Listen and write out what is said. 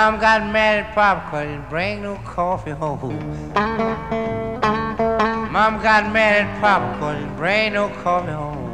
Mom got mad at Pop 'cause he bring no coffee home. Mom got mad at Pop 'cause he bring no coffee home.